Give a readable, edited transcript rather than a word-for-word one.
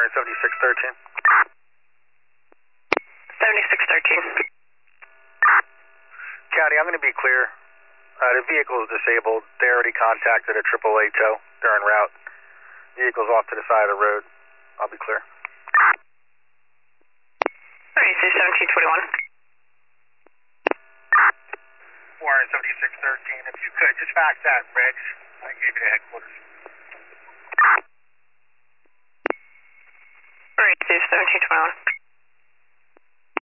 Warren 7613. 7613. County, I'm going to be clear. The vehicle is disabled. They already contacted a AAA tow. They're en route. Vehicle's off to the side of the road. I'll be clear. Alright, so 1721. Warren 7613. If you could, just fax that, Reg. I gave you the headquarters. Alright, so 1721.